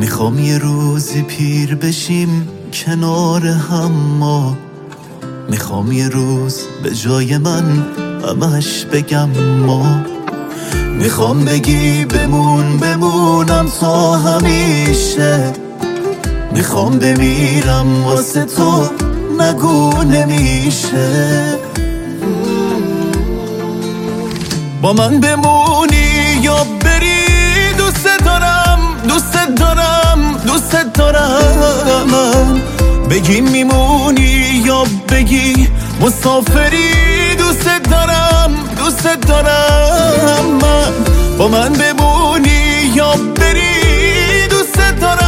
میخوام یه روزی پیر بشیم کنار هم ما، میخوام یه روز به جای من همش بگم ما. میخوام بگی بمونم تا همیشه، میخوام بمیرم واسه تو نگو نمیشه. با من بمونی یا بری، دوست دارم من. بگی میمونی یا بگی مسافری، دوست دارم من. با من بمونی یا بری، دوست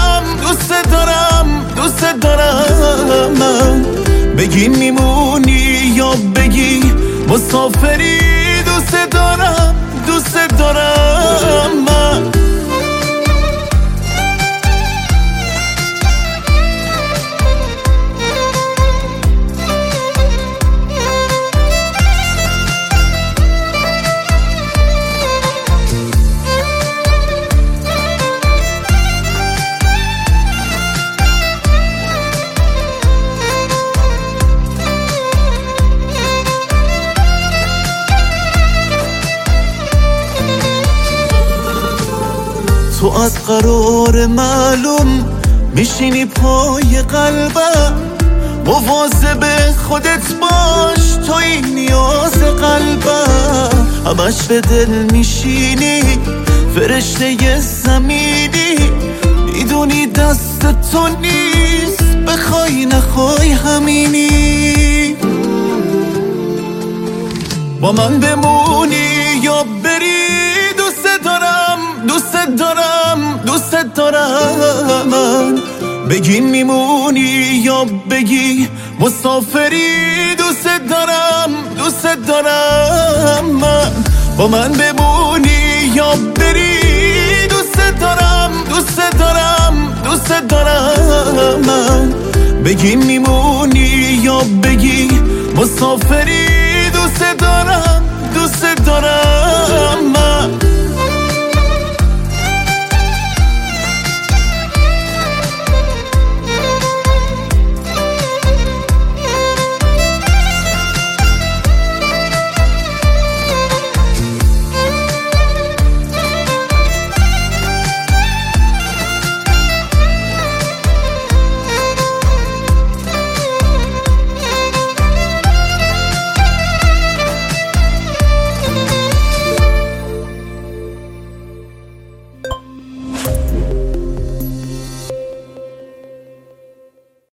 دارم من. بگی میمونی یا بگی مسافری، دوست دارم من. تو از قرار معلوم میشینی پای قلبم، مواظب خودت باش تو این نیاز قلبم. همش به دل میشینی فرشته زمینی، میدونی دست تو نیست بخوای نخوای همینی. با من بمونی یا بری، دوست دارم من. بگی میمونی یا بگی مسافری، دوست دارم من. با من بمونی یا بری، دوست دارم من. بگی میمونی یا بگی مسافری، دوست دارم